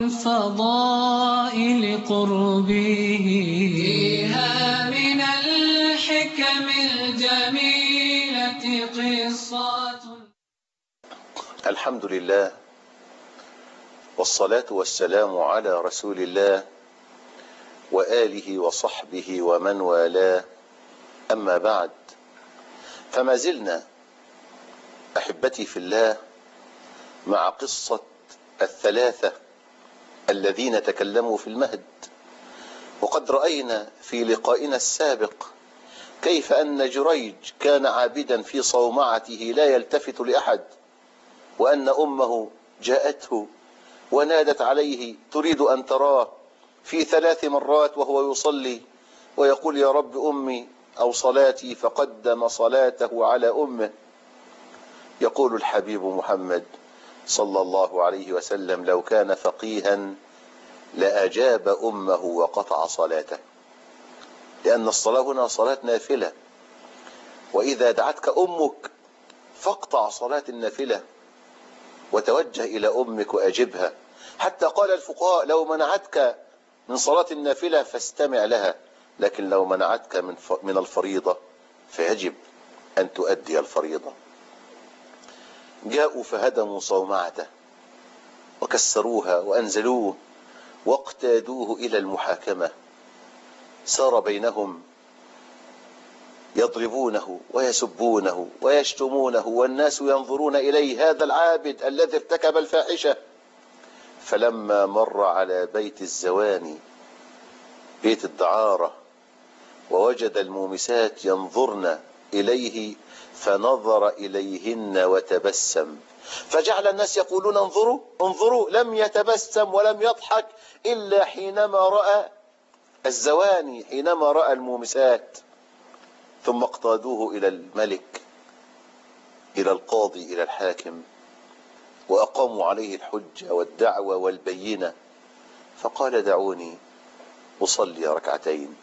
فضائل قربه فيها من الحكم الجميلة قصات. الحمد لله والصلاة والسلام على رسول الله وآله وصحبه ومن والاه، أما بعد، فما زلنا أحبتي في الله مع قصة الثلاثة الذين تكلموا في المهد. وقد رأينا في لقائنا السابق كيف أن جريج كان عابدا في صومعته لا يلتفت لأحد، وأن أمه جاءته ونادت عليه تريد أن تراه في 3 مرات وهو يصلي ويقول يا رب أمي أو صلاتي، فقدم صلاته على أمه. يقول الحبيب محمد صلى الله عليه وسلم لو كان فقيها لأجاب أمه وقطع صلاته، لأن الصلاة هنا صلاة نافلة، وإذا دعتك أمك فاقطع صلاة النافلة وتوجه إلى أمك وأجبها. حتى قال الفقهاء لو منعتك من صلاة النافلة فاستمع لها، لكن لو منعتك من الفريضة فيجب أن تؤدي الفريضة. جاءوا فهدموا صومعته وكسروها وأنزلوه واقتادوه إلى المحاكمة. سار بينهم يضربونه ويسبونه ويشتمونه والناس ينظرون إليه، هذا العابد الذي ارتكب الفاحشة. فلما مر على بيت الزواني، بيت الدعارة، ووجد المومسات ينظرن إليه فنظر إليهن وتبسم، فجعل الناس يقولون انظروا انظروا، لم يتبسم ولم يضحك إلا حينما رأى الزواني، حينما رأى المومسات. ثم اقتادوه إلى الملك، إلى القاضي، إلى الحاكم، وأقاموا عليه الحجة والدعوة والبينة. فقال دعوني أصلي ركعتين،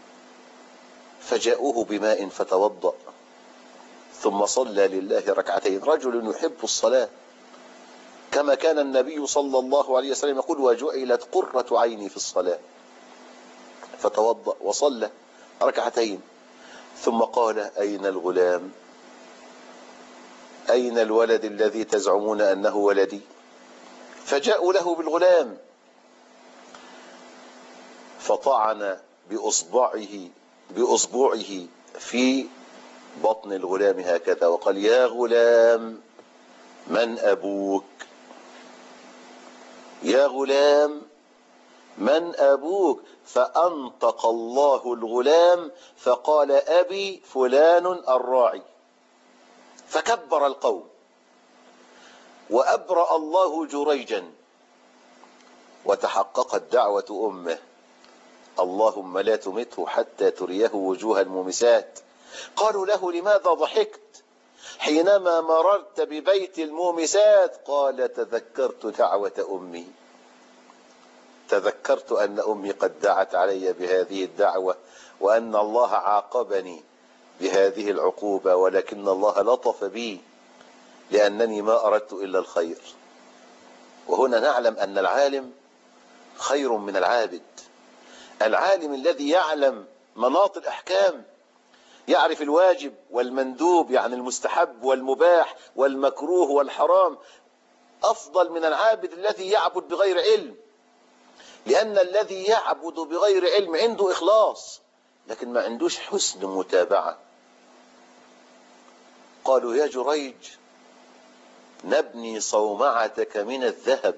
فجاءوه بماء فتوضأ ثم صلى لله ركعتين. رجل يحب الصلاة كما كان النبي صلى الله عليه وسلم يقول وجعلت قرة عيني في الصلاة. فتوضأ وصلى ركعتين، ثم قال أين الغلام؟ أين الولد الذي تزعمون أنه ولدي؟ فجاءوا له بالغلام، فطعن بأصبعه في بطن الغلام هكذا وقال يا غلام من أبوك؟ يا غلام من أبوك؟ فأنطق الله الغلام فقال أبي فلان الراعي. فكبر القوم وأبرأ الله جريجا، وتحققت دعوة أمه اللهم لا تمته حتى تريه وجوه المومسات. قالوا له لماذا ضحكت حينما مررت ببيت المومسات؟ قال تذكرت دعوة أمي، تذكرت أن أمي قد دعت علي بهذه الدعوة، وأن الله عاقبني بهذه العقوبة، ولكن الله لطف بي لأنني ما أردت إلا الخير. وهنا نعلم أن العالم خير من العابد. العالم الذي يعلم مناط الأحكام، يعرف الواجب والمندوب، يعني المستحب والمباح والمكروه والحرام، أفضل من العابد الذي يعبد بغير علم. لأن الذي يعبد بغير علم عنده إخلاص لكن ما عندوش حسن متابعة. قالوا يا جريج نبني صومعتك من الذهب،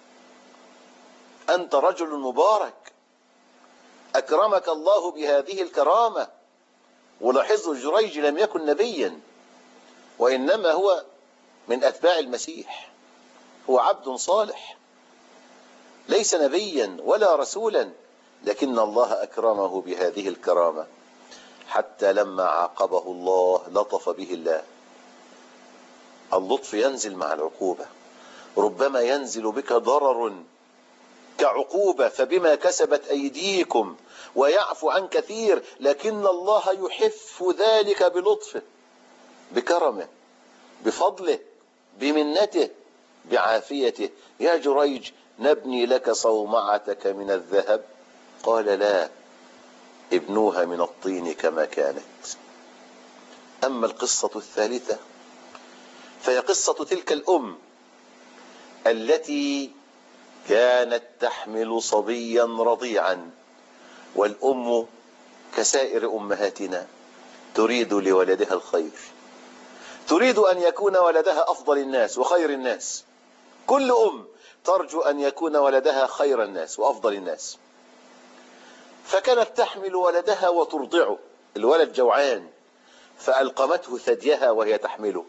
أنت رجل مبارك أكرمك الله بهذه الكرامة. ولاحظوا جريج لم يكن نبيا، وإنما هو من أتباع المسيح، هو عبد صالح ليس نبيا ولا رسولا، لكن الله أكرمه بهذه الكرامة. حتى لما عاقبه الله لطف به الله. اللطف ينزل مع العقوبة، ربما ينزل بك ضرر كعقوبة فبما كسبت أيديكم ويعفو عن كثير، لكن الله يحف ذلك بلطفه بكرمه بفضله بمنته بعافيته. يا جريج نبني لك صومعتك من الذهب؟ قال لا، ابنوها من الطين كما كانت. أما القصة الثالثة فهي قصة تلك الأم التي كانت تحمل صبيا رضيعا، والأم كسائر أمهاتنا تريد لولدها الخير، تريد أن يكون ولدها أفضل الناس وخير الناس. كل أم ترجو أن يكون ولدها خير الناس وأفضل الناس. فكانت تحمل ولدها وترضعه، الولد جوعان فألقمته ثديها وهي تحمله،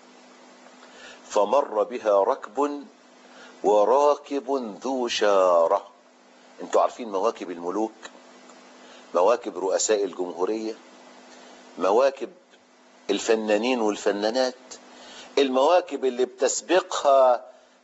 فمر بها ركب وراكب ذو شارة. انتوا عارفين مواكب الملوك، مواكب رؤساء الجمهورية، مواكب الفنانين والفنانات، المواكب اللي بتسبقها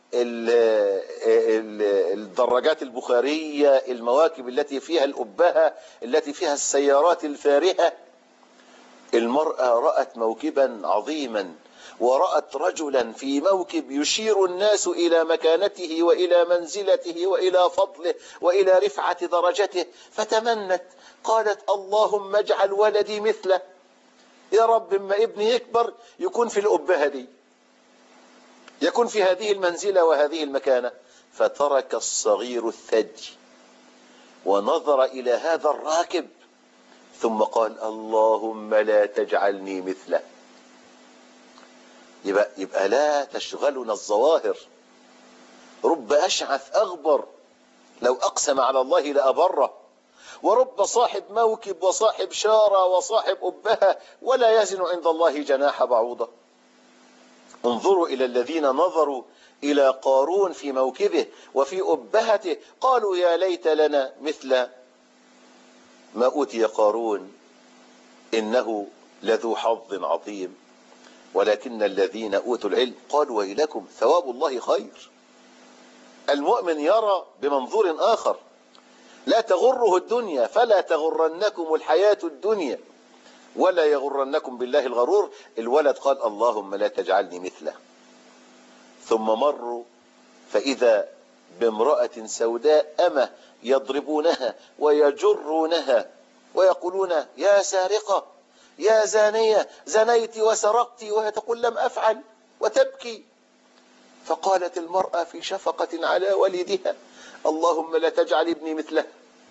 الدراجات البخارية، المواكب التي فيها الأبهة، التي فيها السيارات الفارهة. المرأة رأت موكبا عظيما، ورأت رجلا في موكب يشير الناس إلى مكانته وإلى منزلته وإلى فضله وإلى رفعة درجته، فتمنت، قالت اللهم اجعل ولدي مثله، يا رب اما ابني يكبر يكون في الأبهة دي، يكون في هذه المنزلة وهذه المكانة. فترك الصغير الثدي ونظر إلى هذا الراكب ثم قال اللهم لا تجعلني مثله. يبقى لا تشغلنا الظواهر. رب أشعث أغبر لو أقسم على الله لأبره، ورب صاحب موكب وصاحب شارة وصاحب أبهة ولا يزن عند الله جناح بعوضة. انظروا إلى الذين نظروا إلى قارون في موكبه وفي أبهته، قالوا يا ليت لنا مثل ما أوتي قارون إنه لذو حظ عظيم. ولكن الذين أوتوا العلم قالوا ويلكم ثواب الله خير. المؤمن يرى بمنظور آخر، لا تغره الدنيا، فلا تغرنكم الحياة الدنيا ولا يغرنكم بالله الغرور. الولد قال اللهم لا تجعلني مثله. ثم مروا فإذا بامرأة سوداء أمة يضربونها ويجرونها ويقولون يا سارقة يا زانية زنيت وسرقت، وهي تقول لم أفعل وتبكي. فقالت المرأة في شفقة على ولدها اللهم لا تجعل ابني مثلها،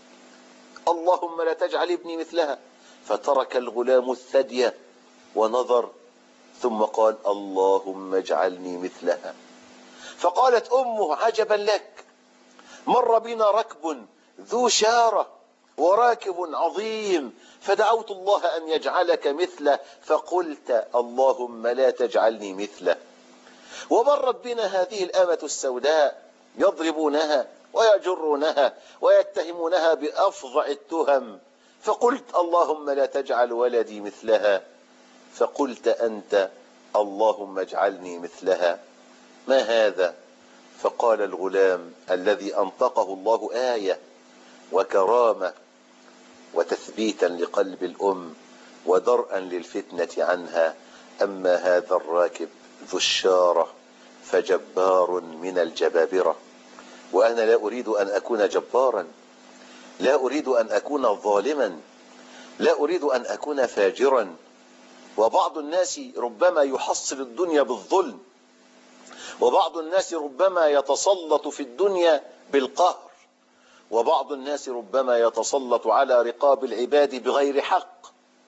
اللهم لا تجعل ابني مثلها. فترك الغلام الثدي ونظر ثم قال اللهم اجعلني مثلها. فقالت أمه عجبا لك، مر بنا ركب ذو شارة وراكب عظيم فدعوت الله أن يجعلك مثله فقلت اللهم لا تجعلني مثله. ومرت بنا هذه الأمة السوداء يضربونها ويجرونها ويتهمونها بأفظع التهم، فقلت اللهم لا تجعل ولدي مثلها، فقلت أنت اللهم اجعلني مثلها. ما هذا؟ فقال الغلام الذي أنطقه الله آية وكرامة وتثبيتا لقلب الأم ودرءا للفتنة عنها، أما هذا الراكب ذو الشارة فجبار من الجبابرة، وأنا لا أريد أن أكون جبارا، لا أريد أن أكون ظالما، لا أريد أن أكون فاجرا. وبعض الناس ربما يحصل الدنيا بالظلم، وبعض الناس ربما يتسلط في الدنيا بالقهر، وبعض الناس ربما يتسلط على رقاب العباد بغير حق،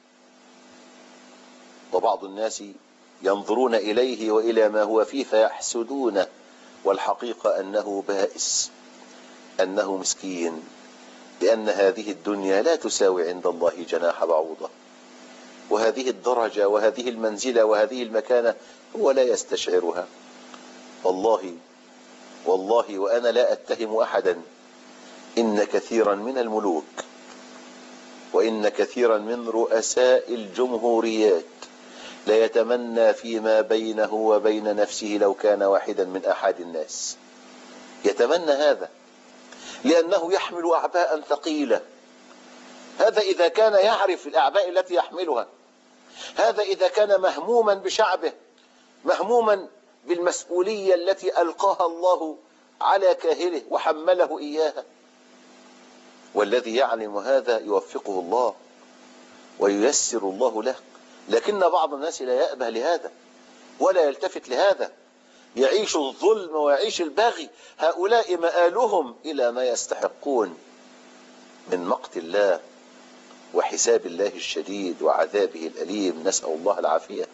وبعض الناس ينظرون إليه وإلى ما هو فيه فيحسدونه، والحقيقة أنه بائس، أنه مسكين، لأن هذه الدنيا لا تساوي عند الله جناح بعوضة، وهذه الدرجة وهذه المنزلة وهذه المكانة هو لا يستشعرها. والله وأنا لا أتهم أحدا، إن كثيرا من الملوك وإن كثيرا من رؤساء الجمهوريات لا يتمنى فيما بينه وبين نفسه لو كان واحدا من أحد الناس، يتمنى هذا لأنه يحمل أعباء ثقيلة. هذا إذا كان يعرف الأعباء التي يحملها، هذا إذا كان مهموما بشعبه، مهموما بالمسؤولية التي ألقاها الله على كاهله وحمله إياها. والذي يعلم هذا يوفقه الله وييسر الله له، لكن بعض الناس لا يأبه لهذا ولا يلتفت لهذا، يعيش الظلم ويعيش البغي. هؤلاء مآلهم إلى ما يستحقون من مقت الله وحساب الله الشديد وعذابه الأليم، نسأل الله العافية.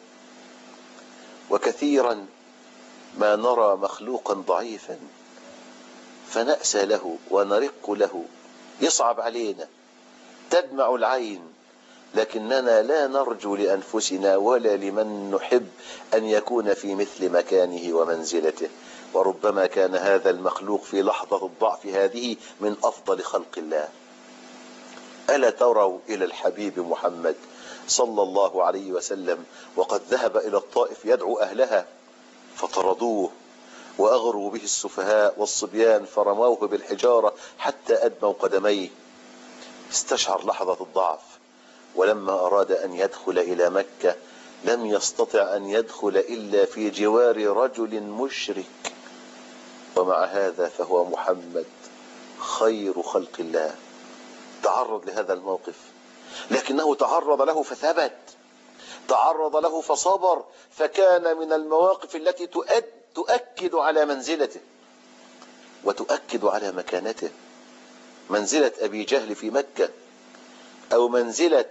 وكثيرا ما نرى مخلوقا ضعيفا فنأسى له ونرق له، يصعب علينا، تدمع العين، لكننا لا نرجو لأنفسنا ولا لمن نحب أن يكون في مثل مكانه ومنزلته. وربما كان هذا المخلوق في لحظة الضعف هذه من أفضل خلق الله. ألا تروا إلى الحبيب محمد صلى الله عليه وسلم وقد ذهب إلى الطائف يدعو أهلها فطردوه وأغروا به السفهاء والصبيان فرموه بالحجارة حتى أدموا قدميه. استشعر لحظة الضعف، ولما أراد أن يدخل إلى مكة لم يستطع أن يدخل إلا في جوار رجل مشرك، ومع هذا فهو محمد خير خلق الله. تعرض لهذا الموقف لكنه تعرض له فثبت، تعرض له فصبر، فكان من المواقف التي تؤكد على منزلته وتؤكد على مكانته. منزلة أبي جهل في مكة، أو منزلة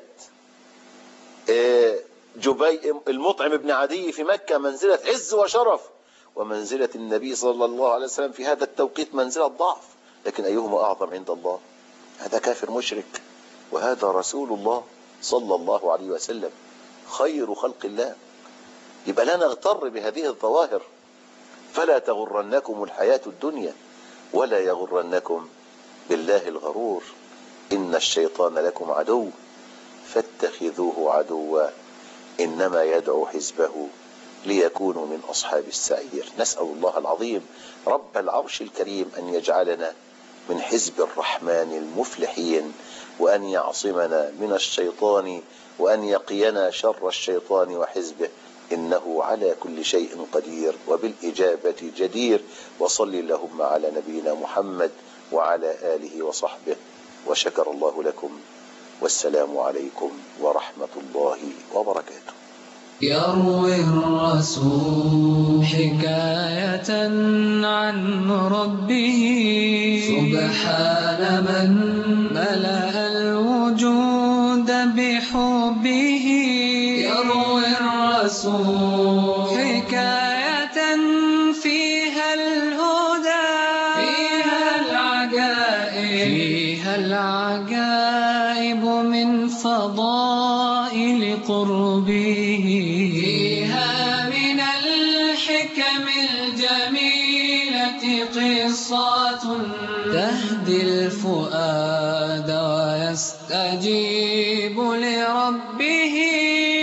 المطعم بن عدي في مكة منزلة عز وشرف، ومنزلة النبي صلى الله عليه وسلم في هذا التوقيت منزلة ضعف. لكن أيهما أعظم عند الله؟ هذا كافر مشرك وهذا رسول الله صلى الله عليه وسلم خير خلق الله. يبقى لا نغتر بهذه الظواهر، فلا تغرنكم الحياة الدنيا ولا يغرنكم بالله الغرور. إن الشيطان لكم عدو فاتخذوه عدوا إنما يدعو حزبه ليكونوا من أصحاب السعير. نسأل الله العظيم رب العرش الكريم أن يجعلنا من حزب الرحمن المفلحين، وأن يعصمنا من الشيطان، وأن يقينا شر الشيطان وحزبه، إنه على كل شيء قدير وبالإجابة جدير. وصل اللهم على نبينا محمد وعلى آله وصحبه، وشكر الله لكم، والسلام عليكم ورحمة الله وبركاته. يروي الرسول حكاية عن ربه سبحان من ملأ الوجود بحبه. يروي الرسول حكاية فيها الهدى، فيها العجائب من فضائل قربه، فيها من الحكم الجميلة قصة تهدي الفؤاد ويستجيب لربه.